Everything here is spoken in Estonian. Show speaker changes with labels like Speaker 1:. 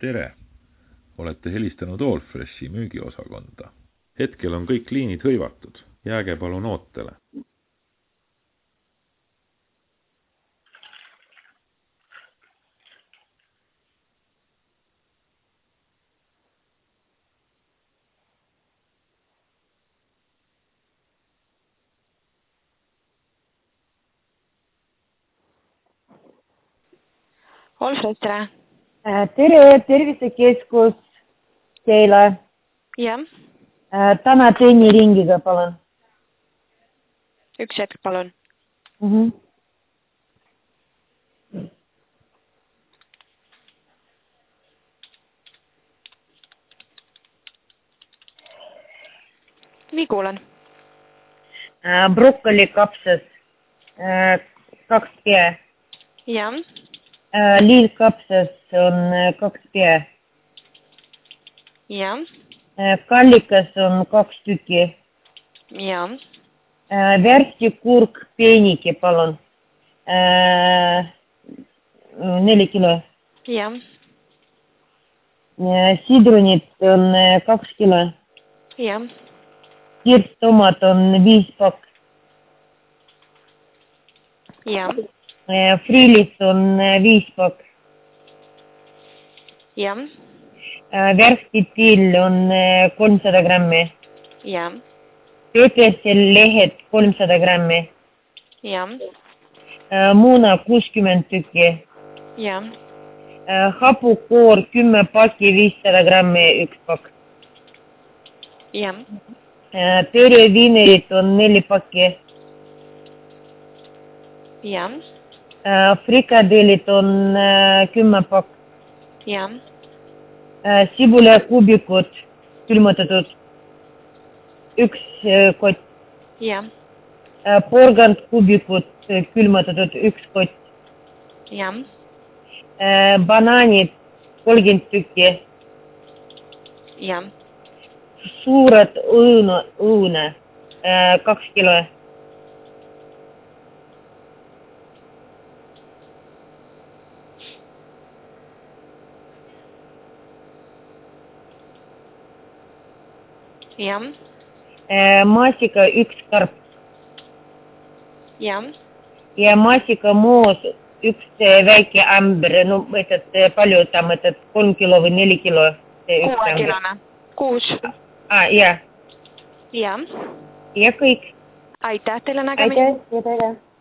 Speaker 1: Tere! Olete helistanud Allfreshi müügiosakonda. Hetkel on kõik liinid hõivatud. Jääge palun ootele.
Speaker 2: Allfresh, tere!
Speaker 3: Tere, tervisekeskus teile.
Speaker 2: Jah.
Speaker 3: Täna trenniringiga, palun.
Speaker 2: Üks hetk, palun. Nii kuulen.
Speaker 3: Brokkoli kapsas 2 pea.
Speaker 2: Jah.
Speaker 3: Lillkapsas on 2 pea.
Speaker 2: Jah.
Speaker 3: Kallikas on 2 tükki.
Speaker 2: Jah.
Speaker 3: Värskikurk peenike, palun. 4 kilo.
Speaker 2: Jah.
Speaker 3: Sidrunit on 2 kilo.
Speaker 2: Jah.
Speaker 3: Kirstomat on 5 pakk.
Speaker 2: Jah.
Speaker 3: Friilis on 5 pakk.
Speaker 2: Jah.
Speaker 3: Värskipill on 300 grammi.
Speaker 2: Jah.
Speaker 3: Petersellehed 300 grammi.
Speaker 2: Jah.
Speaker 3: Muna 60 tükki.
Speaker 2: Jah.
Speaker 3: Hapukoor 10 pakki 500 grammi 1 pakk.
Speaker 2: Jah.
Speaker 3: Pereviinerid on 4 pakki.
Speaker 2: Jah.
Speaker 3: Frikadelid on 10 pakk.
Speaker 2: Jah.
Speaker 3: Sibulakuubikud külmutatud 1 kott.
Speaker 2: Jah.
Speaker 3: Porgandkuubikud külmutatud 1 kott.
Speaker 2: Jah.
Speaker 3: Banaanid 30 tükki.
Speaker 2: Jah.
Speaker 3: Suured õune 2 kilo.
Speaker 2: Jah.
Speaker 3: Maasika 1 karp.
Speaker 2: Jah.
Speaker 3: Ja maasikamoos 1 väike ämber, no palju ta mõtled 3 kilo või 4 kilo.
Speaker 2: 6 kilone. 6.
Speaker 3: Jah.
Speaker 2: Jah.
Speaker 3: Ja kõik.
Speaker 2: Aitäh teile nägemist.
Speaker 3: Aitäh.